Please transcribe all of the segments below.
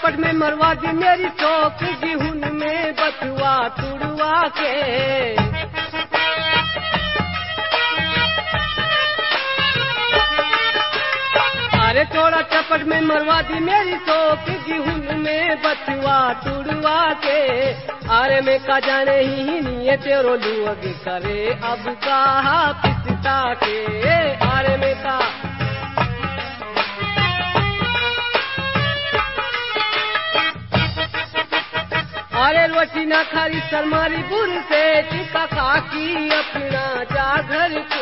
चपट में मरवा दी मेरी चौक गेहूं में बथुआ तुड़वा के। अरे थोड़ा चपट में मरवा दी मेरी चौक गेहूं में बथुआ तुड़वा के। अरे मैं का जाने ही नहीं है तेरो लुअग करे अब कहा पिसता के। अरे मैं का अरे रोटी ना खारी सरमारी बुर से टिका काकी अपना जा घर को।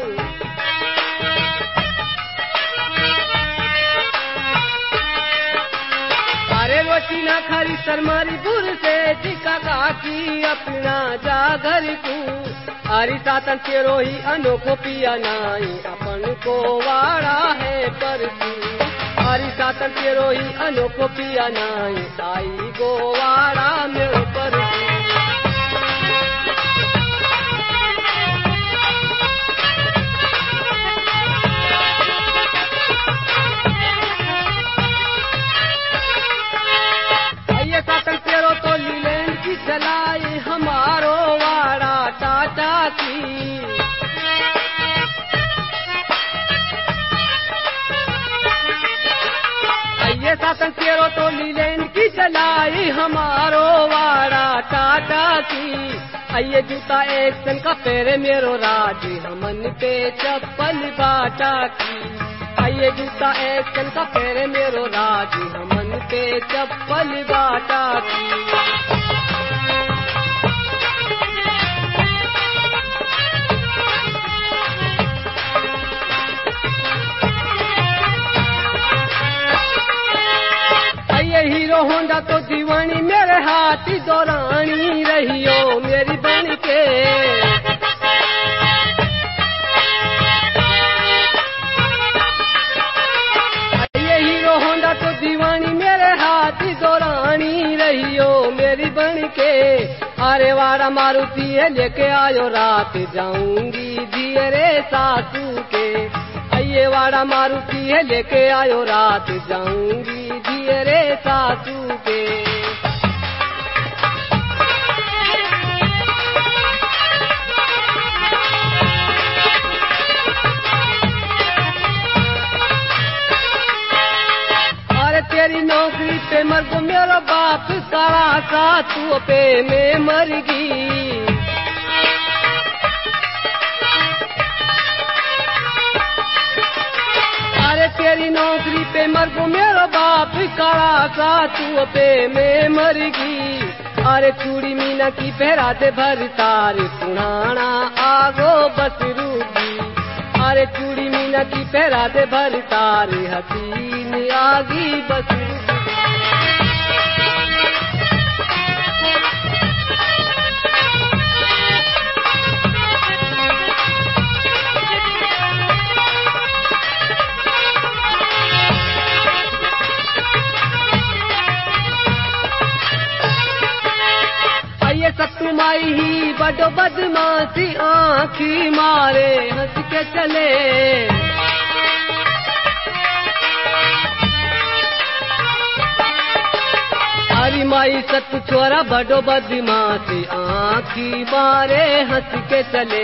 अरे रोटी ना खारी सरमारी बुर से टिका काकी अपना जा घर को। अरे सातन तेरो ही अनोखो पिया नाई अपन को वाड़ा है पर तू। हरी सातन तेरो ही अनोखो पिया नाई आई गोवाड़ा मेरे पर। ये सातन तेरो तो लीलैंड की चलाई हमारो वाड़ा टाटा की। ये सातन तेरो तो लीलैंड की चलाई हमारो वाड़ा टाटा की। ये जूता एक सन का पेरे मेरो राज हमन पे चप्पल बाटा की। ये जूता एक सन का पेरे मेरो राज हमन पे चप्पल बाटा की। हीरो होंडा तो दीवानी मेरे हाथी दौरानी रहियो मेरी बन के। ये हीरो होंडा तो दीवानी मेरे हाथी दौरानी रहियो मेरी बन के। अरे वाड़ा मारुति है लेके आयो रात जाऊंगी धीरे सासू के। ये वाड़ा मारुति है लेके आयो रात जाऊंगी धीरे सासू के। अरे तेरी नौकरी पे मर को मेरा बाप काला सा तू पे मैं मर गई। तेरी नौकरी पे मर गो मेरा बाप काला सा तू पे मैं मर गई। अरे चूड़ी मीना की पहरा दे भर तार पुराना आगो बस रूगी। अरे चूड़ी मीना की पहरा दे भर तार हसीन आगी बस रूगी। सत्तू माई ही बड़ो बदमाशी आँखी मारे हंस के चले। हरी माई सत्तू छोरा बड़ो बदमाशी आँखी मारे हंस के चले।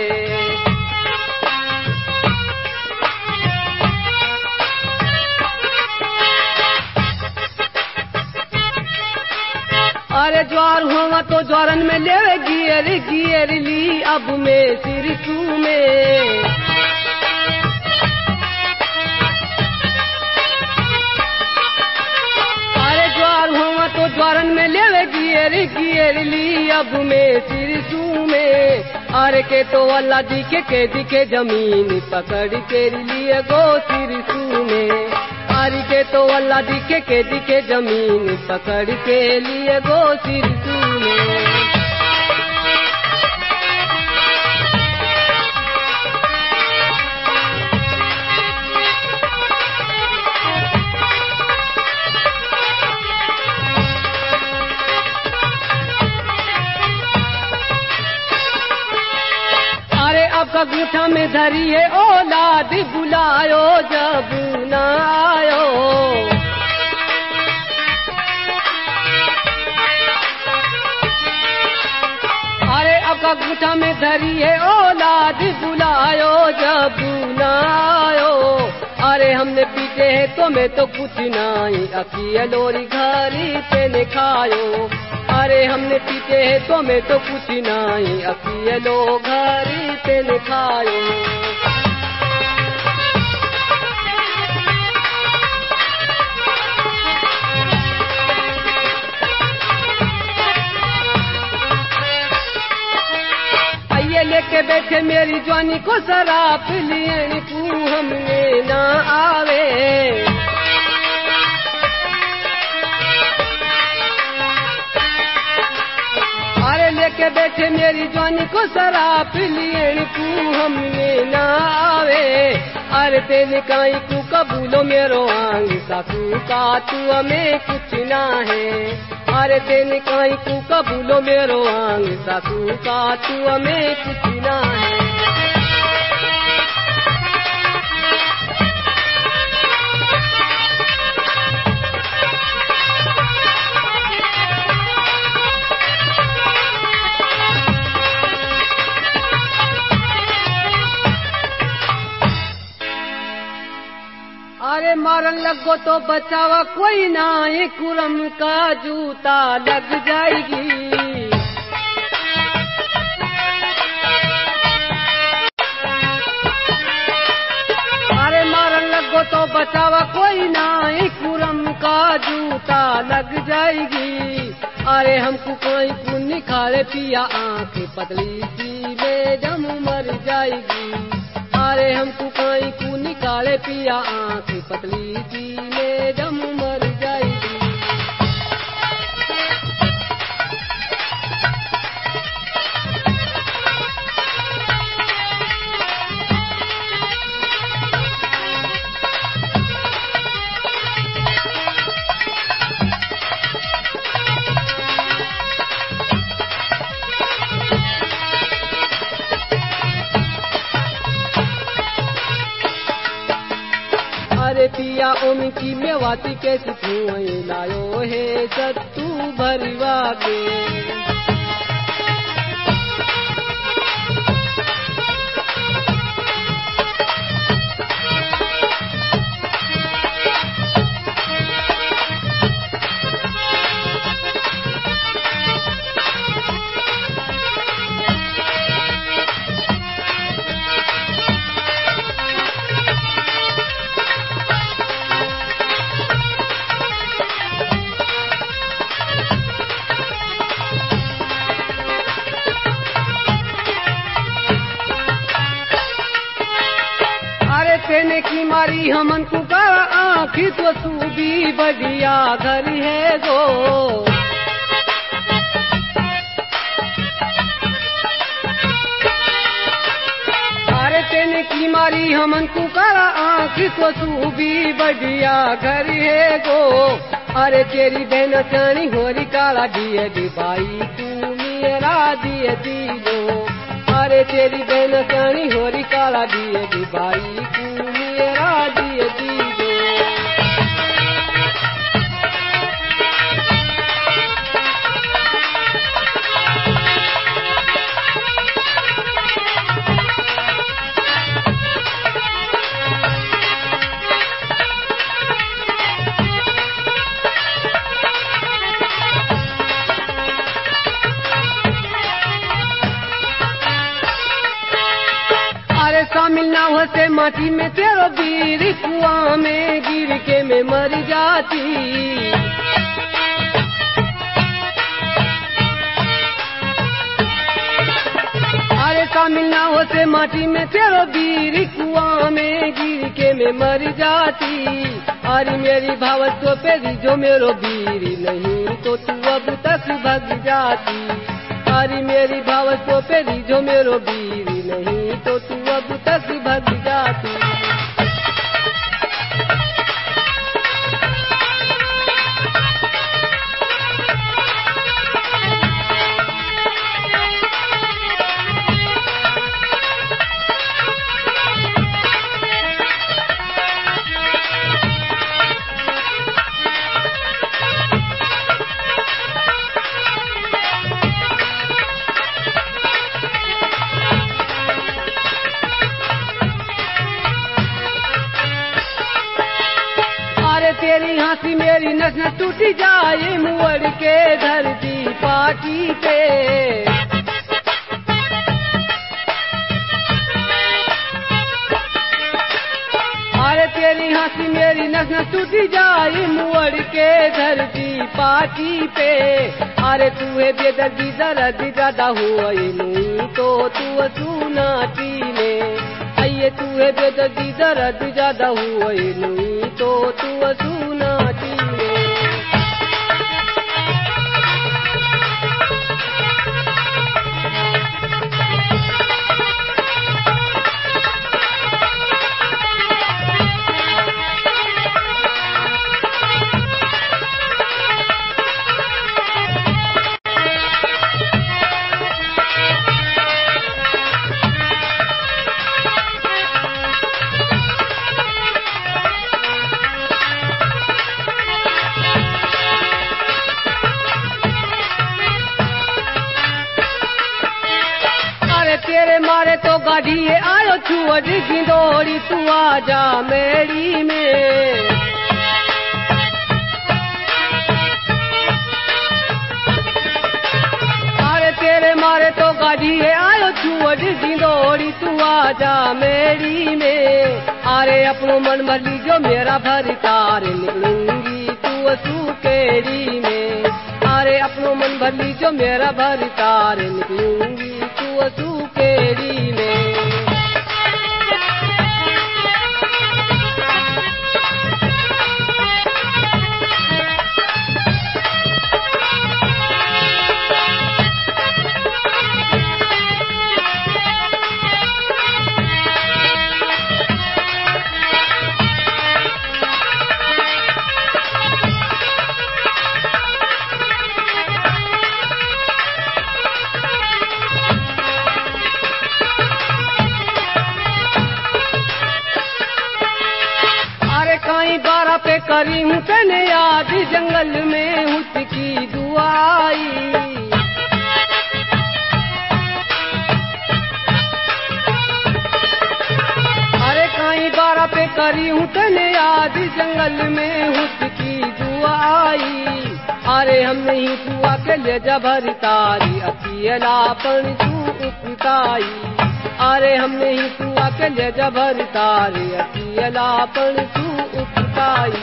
अरे ज्वार हुआ तो ज्वारन में ले गियर गियर ली अब मैं सिरसू में। अरे ज्वार हुआ तो ज्वारन में ले गियर गियर ली अब मैं सिरसू में। अरे के तो अल्लाह दिखे जमीन पकड़ के लिए गो सिरसू में। अरे के तो अल्लाह दिखे जमीन पकड़ के लिए गो सिरसू में। आपका गूठा में धरी है औलाद बुलायो जब न आयो। अंगूठा में धरी है औलाद बुलायो जब न आयो। अरे हमने पीटे है तो मैं तो कुछ नहीं अखिया लोरी घरी तेने खायो। अरे हमने पीटे है तो मैं तो कुछ नहीं अखिया लो घरी तेने खायो। लेके बैठे मेरी जवानी को शराब लिए तू हमने ना आवे। अरे लेके बैठे मेरी जवानी को शराब लिए तू हमने ना आवे। अरे तेने काई तू कबूलो मेरो आंग सासू का तू हमें कुछ ना है। अरे तेने काई तू कबूलो मेरो आंग सासू का तू हमें कुछ ना है। अरे मारन लगो तो बचावा कोई ना ये कुरम का जूता लग जाएगी। अरे मारन लगो तो बचावा कोई ना ये कुरम का जूता लग जाएगी। अरे हमको कोई को निकाले पिया आंख पतली सी मैडम मर जाएगी। अरे हमको कोई को निकाले पिया आंख पतली सी मैडम मर जाएगी। अरे पिया ओम की मेवाती के धुआं लायो है सत्तू भरवा के। तेने की मारी हमन को का आँखी तो सूबी बढ़िया घर है गो। अरे तेने की मारी हमन को का आँखी तो सूबी बढ़िया घर है गो। अरे तेरी बहन चाणी होरी काला दिए दी भाई तू मेरा दिए दीजो। अरे तेरी बहन चाणी होरी काला दिए दी भाई तू मेरा दिए दीजो। शामिल ना होते माटी में तेरो वीर कुआं में गिर के मैं मर जाती। अरे शामिल ना होते माटी में तेरो वीर कुआं में गिर के मैं मर जाती। अरे मेरी भावत्व पे जो मेरो वीर नहीं तो तू अब तक भग जाती। अरे मेरी भावत्व पे जो मेरो वीर नहीं तो तू अब तक भग जाती। हंसी मेरी नस न टूटी जाए मुड़ के धरती पाटी पे। अरे तेरी हंसी मेरी नस न टूटी जाए मुड़ के धरती पाटी पे। अरे तू है बेदर्दी दर्द ज्यादा हुआ तो तू सुनाती ने। ये तू है बेदर्दी दर्द ज्यादा हुआ तो तू सुनाती ने। तेरे मारे तो गाड़ी आयो छुअ गिंदोड़ी तू आजा मेरी में। अरे तेरे मारे तो गाड़ी आयो छुअ गिंदोड़ी तू आजा मेरी में। अरे अपनो मन मली जो मेरा भर तार निकलूंगी तू सुकेड़ी में। अरे अपनो मन भली जो मेरा भर तार निकलूंगी तू सुकेड़ी में। काई बारा पे करी हूँ तेने याद जंगल में उसकी दुआई। अरे काई बारा पे करी हूँ तेने याद जंगल में उसकी दुआई। अरे हम नहीं तू आके ले जा भर तारी अकेलापन तू उपताई। अरे हम नहीं तू आके ले जा भर तारी अकेलापन तू उपताई।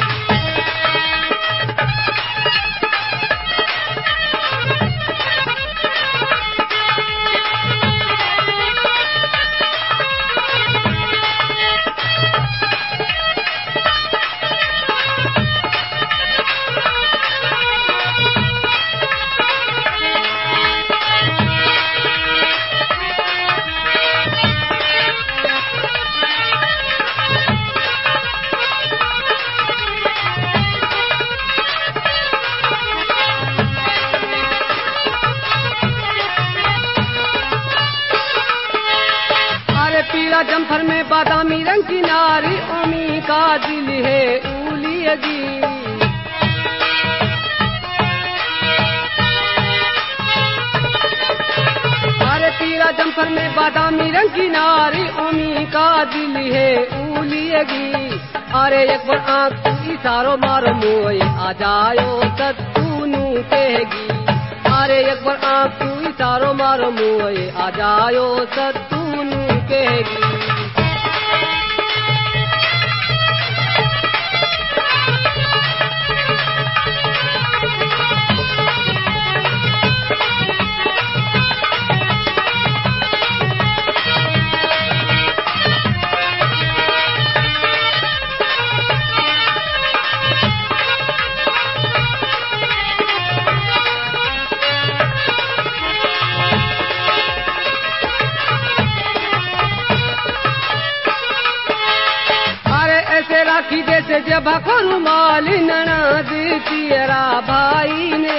पीला जम्फर में बादामी रंग की नारी ओमी का दिल है उलियगी। अरे पीला जम्फर में बादामी रंग की नारी ओमी का दिल है उलियगी। अरे एक बार आँख तू इशारो मारो मोए आ जायो सत्तूनू कहेगी। अरे एक बार आँख तू इशारो मारो मोए आ जायो सत्तूनू कहेगी। राखी जैसे जब रुमाल ननद तेरा भाई ने।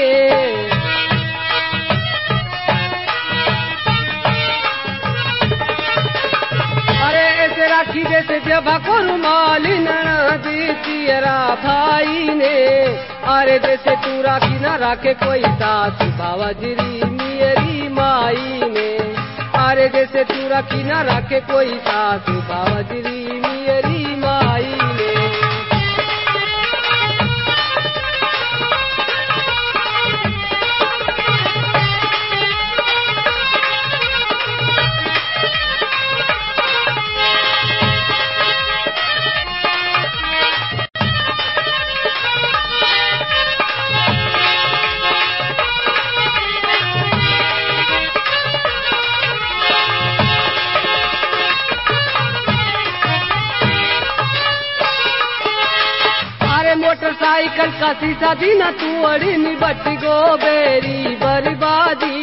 अरे ऐसे राखी जैसे जब रुमाल ननद तेरा भाई ने। अरे जैसे तू राखी ना राखे कोई सास बावजरी मेरी माई ने। अरे जैसे तू राखी ना राखे कोई सास बावजरी मेरी माई ने। मोटरसाइकिल का शीशा दी न तू अड़ी निबट गो बेरी बर्बादी।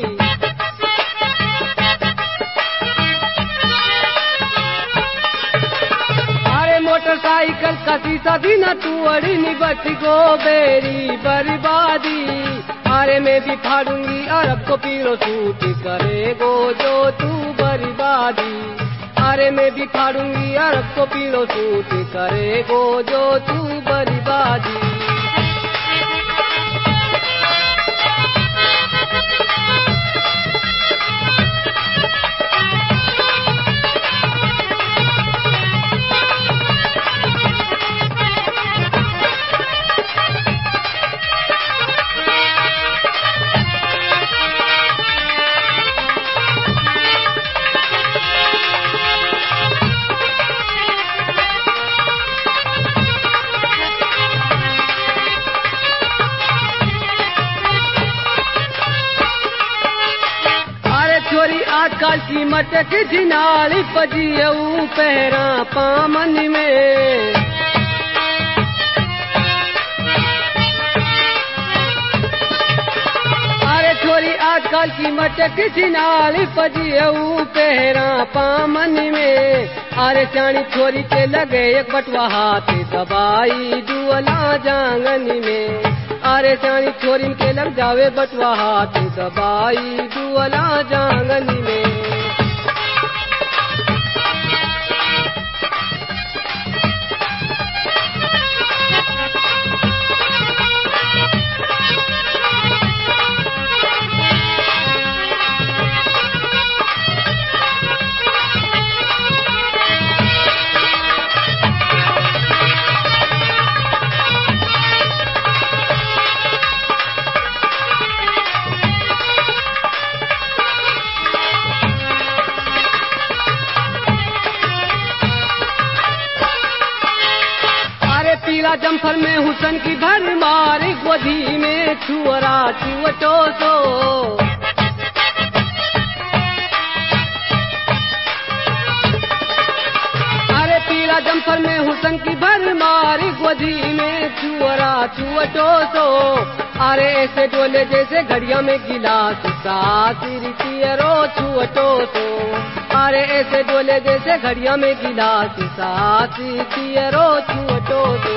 अरे मोटरसाइकिल का शीशा दी न तू अड़ी निबट गो बेरी बर्बादी। अरे मैं भी फाड़ूंगी अरब को पीलो सूट करेगो जो तू बर्बादी। अरे मैं भी फाड़ूंगी अरब को पीलो सूट करेगो जो तू बर्बादी। आजकल की मटक जिनाली पजियऊ पहरा पामन में। अरे छोरी आजकल की मटक जिनाली पजियऊ पहरा पामन में। अरे चाणी छोरी के लगे एक बटवा हाथ दबाई दुअला जांगन में। अरे चाणी छोरी के लग जावे बटवा हाथ दबाई दुअला जांगन में। पीला जम्फर में हुसन की भर मार गोदी में छुअरा छुअटो सो। अरे पीला जम्फर में हुसन की भर मार गोदी में छुअरा छुअटो सो। अरे ऐसे डोले जैसे घड़िया में गिलास सासिर पियरो छुअटो सो। अरे ऐसे डोले जैसे घड़िया में गिलास सासिर पियरो छुअटो सो।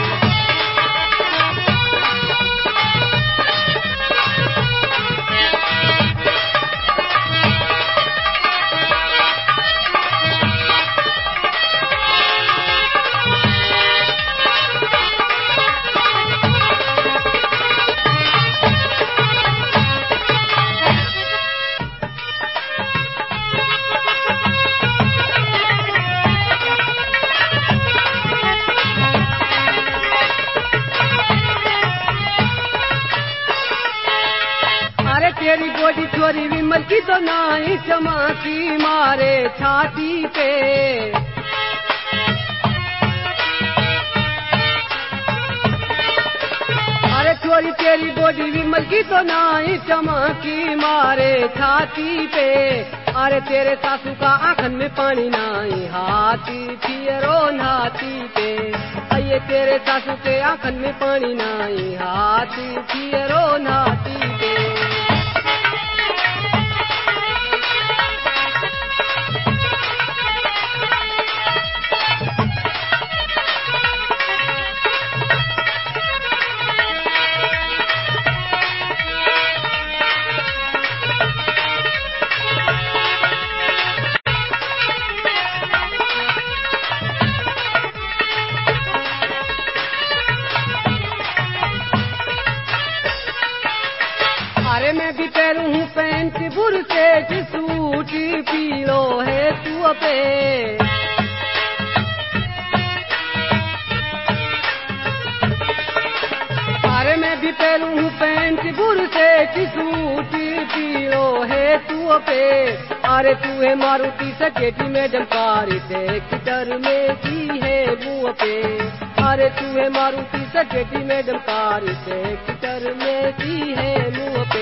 तेरी गोदी छोरी विमल की तो नाई चमाकी मारे छाती पे। अरे छोरी तेरी गोदी विमल की तो नाई चमाकी मारे छाती पे। अरे तेरे सासू का आंखन में पानी नाई हाथी पियरो नाती पे। ये तेरे सासू के आंखन में पानी नाई हाथी पियरो नाती पे। अरे मैं भी पहनू हूँ पैंट बुरसेट सूट पीलो है तू पे। अरे मैं भी पहनू हूँ पैंट बुरसेट सूट पीलो है तू पे। अरे तू है मारुति सकेटी में जमकारी ट्रैक्टर में की है मुँह पे। अरे तू है मारुति सकेटी में जमकारी ट्रैक्टर में की है मुँह पे।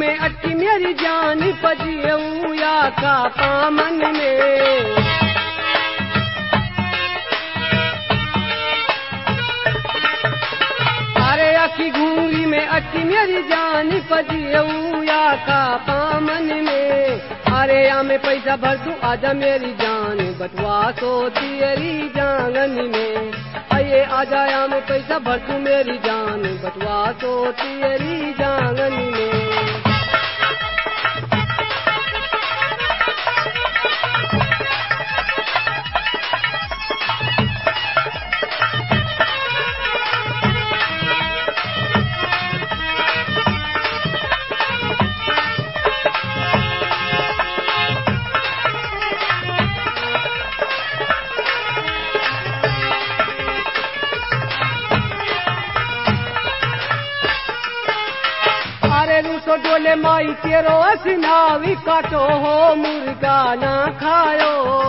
में अटकी मेरी जान पजियऊ या का पामन में। अरे अखी घूंगी में अटकी मेरी जान पजियऊ या का पामन में। अरे या में पैसा भर दूं आजा मेरी जान बटवा सो तेरी जांगन में। अये आजा या में पैसा भर दूं मेरी जान बटवा सो तेरी जांगन में। अरे रूसो डोले माई तेरो असनावी काटो हो मुर्गा ना खायो।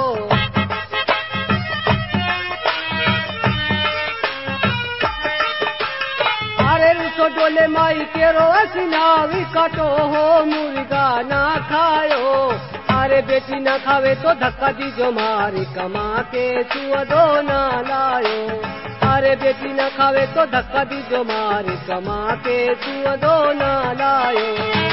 अरे रूसो डोले माई तेरो असनावी काटो हो मुर्गा ना खायो। अरे बेटी ना खावे तो धक्का दीजो मारी कमा के सुअदो ना लायो। अरे बेटी न खावे तो धक्का दीजो मारी कमा के सुअदो ना लायो।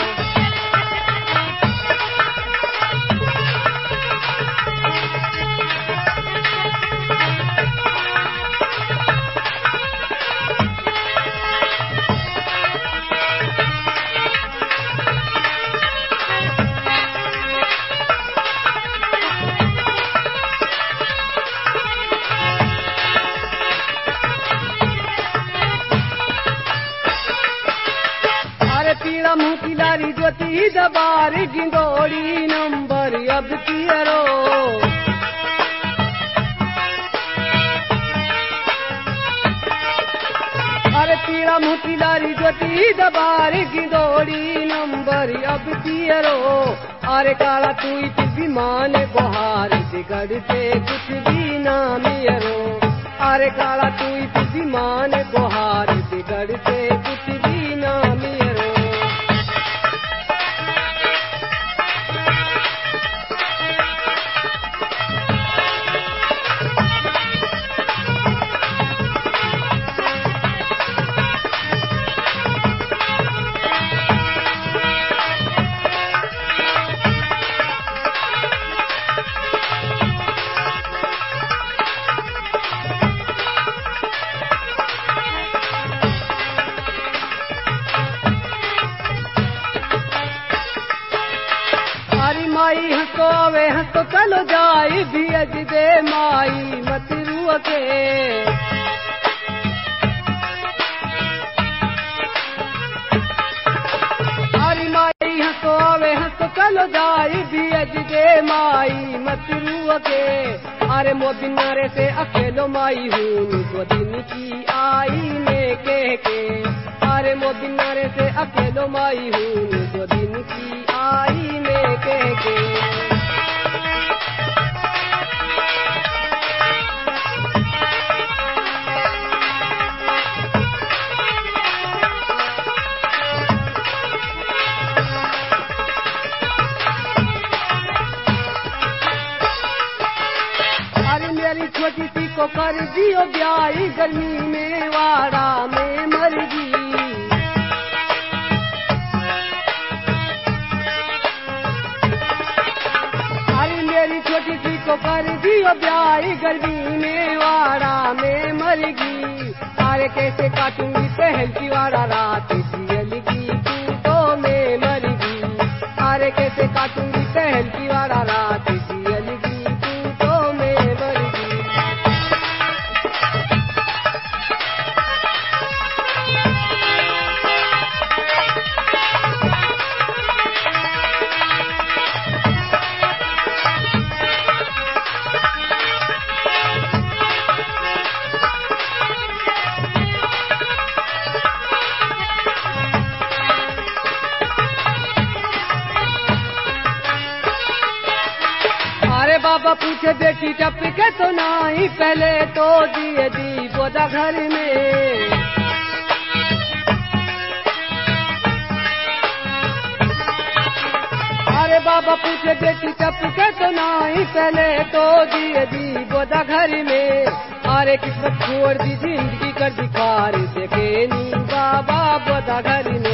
पीड़ा मुँह की लारी ज्योति दबार गिंदोड़ी नंबर अब तियरो। अरे पीड़ा मुँह की लारी ज्योति दबार गिंदोड़ी नंबर अब तियरो। अरे काला तू भी मान गुहार बिगड़ते कुछ भी ना मियरो। अरे काला तू भी मान गुहार बिगड़ते कुछ भी ना मियरो। माई हंसो आवे हंसो चलो जाई भेज दे माई मत रुआ के। अरे माई हंसो आवे हंसो चलो जाई भेज दे माई मत रुआ के। अरे मो बिनारे से अकेलो माई हूँ दो दिन की आई में कह के। अरे मो बिनारे से अकेलो माई हूँ दो दिन की आई में कह के। अरे मेरी छोटी सी को कर दियो ब्याई गर्मी में वाड़ा में मर गई। छोटी सी को कर दियो ब्याई गर्मी में वाड़ा में मरगी। अरे कैसे काटूंगी पहल की वाड़ा रात जियल की टूटों में मरगी। अरे कैसे काटूंगी पहल की वाड़ा रात जियल की टूटों में मरगी। बाबा पूछे बेटी टपके तो नहीं पहले तो दिए दी बोदा घर में। बाबा पूछे बेटी टपके तो नहीं, पहले तो दिए दी बोदा घर में। अरे किस्मत छोड़ दी जिंदगी कर दिखार, देखे नी बाबा बोदा घर में।